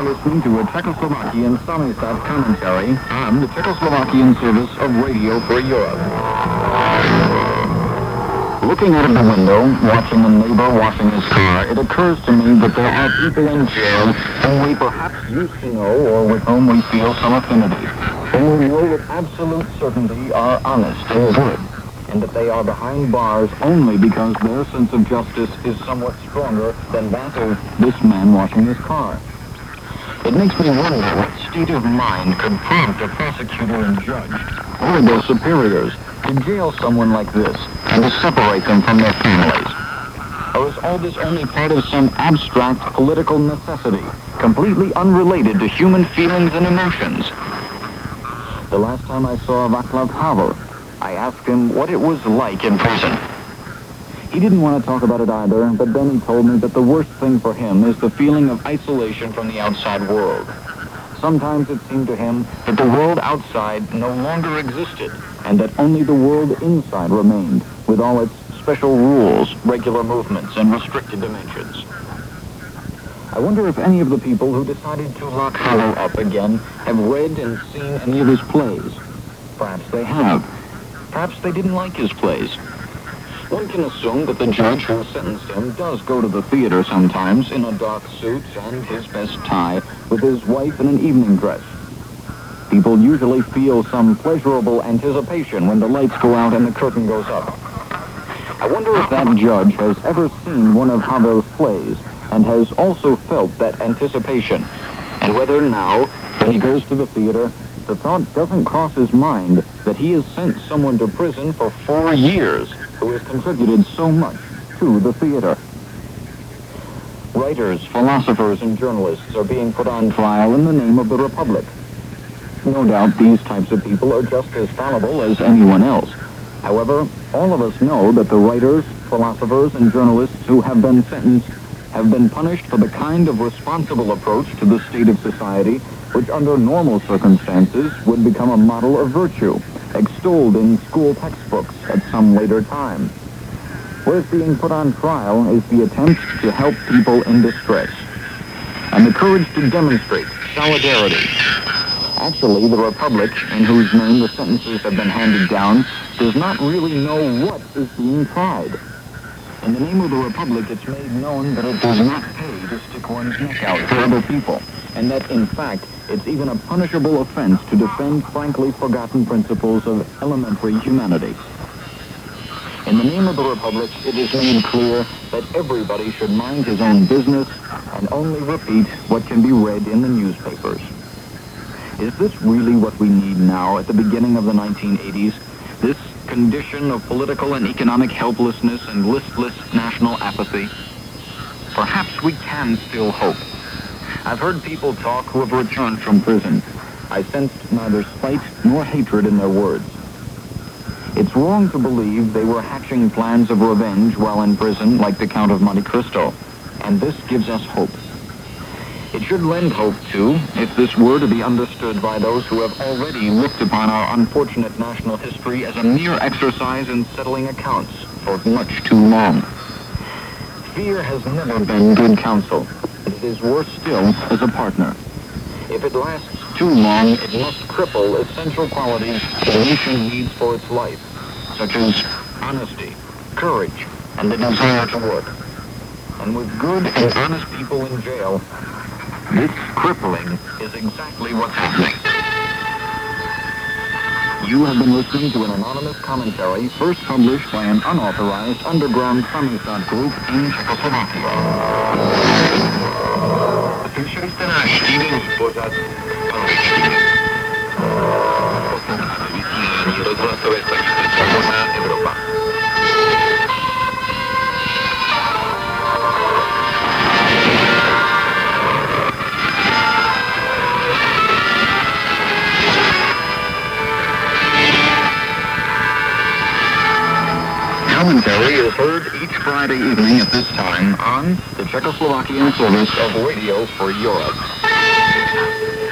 listening to a Czechoslovakian Samisat commentary on the Czechoslovakian service of Radio Free Europe. Looking out of the window, watching a neighbor washing his car, it occurs to me that there are people in jail whom we perhaps used to know or with whom we feel some affinity, whom we know with absolute certainty are honest and good, and that they are behind bars only because their sense of justice is somewhat stronger than that of this man washing his car. It makes me wonder what state of mind could prompt a prosecutor and judge, or their superiors, to jail someone like this and to separate them from their families. Or is all this only part of some abstract political necessity, completely unrelated to human feelings and emotions? The last time I saw Václav Havel, I asked him what it was like in prison. He didn't want to talk about it either, but then he told me that the worst thing for him is the feeling of isolation from the outside world. Sometimes it seemed to him that the world outside no longer existed, and that only the world inside remained, with all its special rules, regular movements, and restricted dimensions. I wonder if any of the people who decided to lock Havel up again have read and seen any of his plays. Perhaps they have. Perhaps they didn't like his plays. One can assume that the judge who sentenced him does go to the theater sometimes in a dark suit and his best tie, with his wife in an evening dress. People usually feel some pleasurable anticipation when the lights go out and the curtain goes up. I wonder if that judge has ever seen one of Havel's plays and has also felt that anticipation, and whether now, when he goes to the theater, the thought doesn't cross his mind that he has sent someone to prison for 4 years who has contributed so much to the theater. Writers, philosophers, and journalists are being put on trial in the name of the Republic. No doubt these types of people are just as fallible as anyone else. However, all of us know that the writers, philosophers, and journalists who have been sentenced have been punished for the kind of responsible approach to the state of society which under normal circumstances would become a model of virtue, extolled in school textbooks at some later time. What is being put on trial is the attempt to help people in distress, and the courage to demonstrate solidarity. Actually, the Republic, in whose name the sentences have been handed down, does not really know what is being tried. In the name of the Republic, it's made known that it does not pay to stick one's neck out for other people, and that, in fact, it's even a punishable offense to defend frankly forgotten principles of elementary humanity. In the name of the Republic, it is made clear that everybody should mind his own business and only repeat what can be read in the newspapers. Is this really what we need now at the beginning of the 1980s? This condition of political and economic helplessness and listless national apathy? Perhaps we can still hope. I've heard people talk who have returned from prison. I sensed neither spite nor hatred in their words. It's wrong to believe they were hatching plans of revenge while in prison like the Count of Monte Cristo, and this gives us hope. It should lend hope, too, if this were to be understood by those who have already looked upon our unfortunate national history as a mere exercise in settling accounts for much too long. Fear has never been good counsel. It is worse still as a partner. If it lasts too long, it must cripple essential qualities the nation needs for its life, such as honesty, courage, and the desire to work. And with good and honest people in jail, this crippling is exactly what's happening. You have been listening to an anonymous commentary first published by an unauthorized underground Samisat group in Czechoslovakia. Slyšeli jste náš týdenní pořad Panovičky. Posloucháte vysílání rozhlasové stanice Svobodná Evropa. Commentary is heard each Friday evening at this time on the Czechoslovakian service of Radio for Europe.